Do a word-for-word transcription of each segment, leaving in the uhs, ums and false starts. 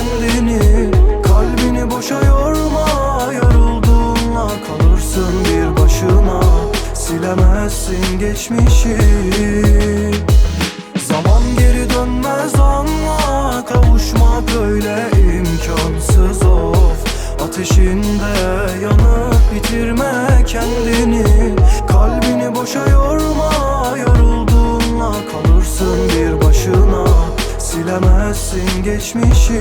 kendini. Kalbini boşa yorma, yorulduğunla kalırsın bir başına. Silemezsin geçmişi. Zaman geri dönmez, anla, kavuşmak öyle imkansız of. Ateşinde yanıp bitirme kendini. Kalbini boşa yorma, yorulduğunla kalırsın bir başına. Silemezsin geçmişi.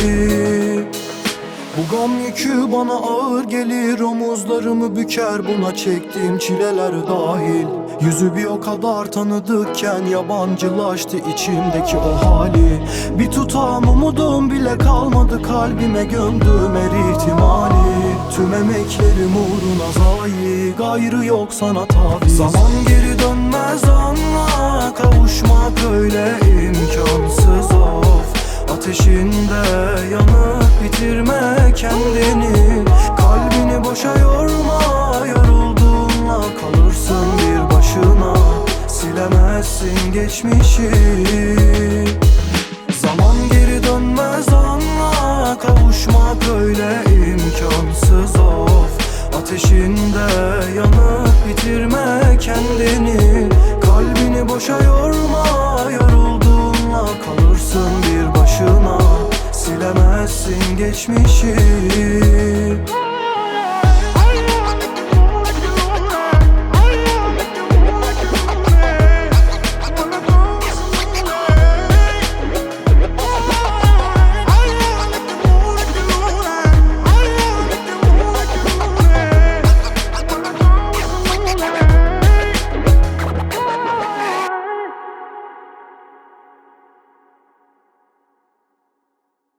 Bu gam yükü bana ağır gelir, omuzlarımı büker buna çektiğim çileler dahil. Yüzü bir o kadar tanıdıkken yabancılaştı içimdeki o hali. Bir tutam umudum bile kalmadı, kalbime gömdüm her ihtimali. Tüm emeklerim uğruna zayi, gayrı yok sana taviz. Zaman geri dönmez, anla, kavuşmak öyle imkansız of. Ateşinde yanıp bitirme kendini. Kalbini boşa yorma, yorulduğunla kalırsın bir başına. Silemezsin geçmişi. Zaman geri dönmez, anla, kavuşmak öyle imkansız of. Ateşinde yanıp bitirme kendini. Kalbini boşa yorma, yorulduğunla kalırsın bir başına. Silemezsin geçmişi.